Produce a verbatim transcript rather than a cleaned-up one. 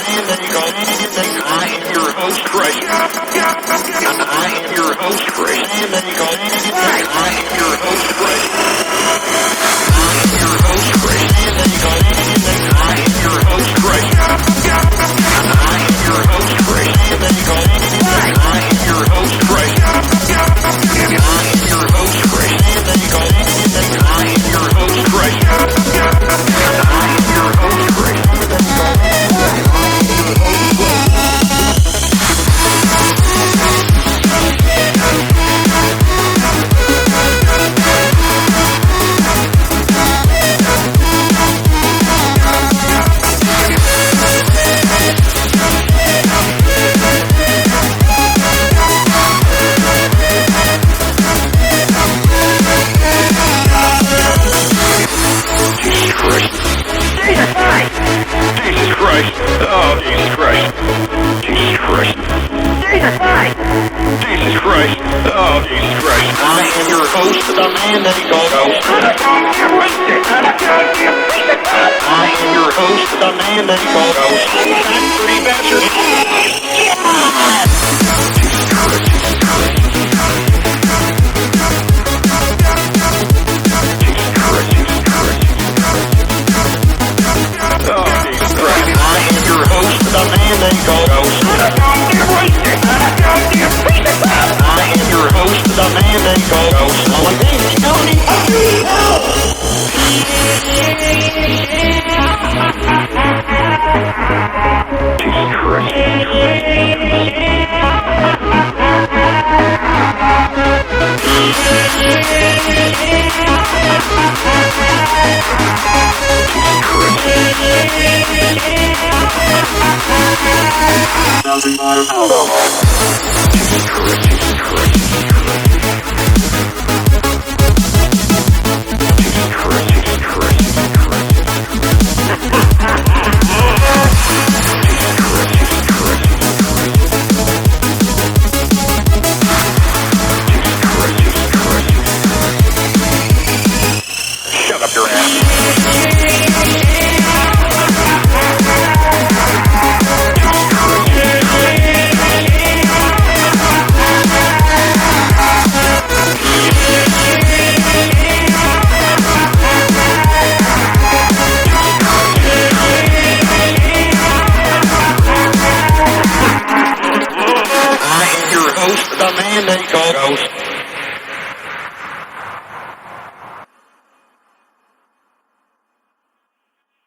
I am your host, Chris. I am your host, Chris. I am your host, Chris. I am your host, Chris. I am your host, Chris. I am your host, Chris. I am your host, Chris. I am your host, Chris. I am your host, Chris. I am your host, Chris. Nothing but a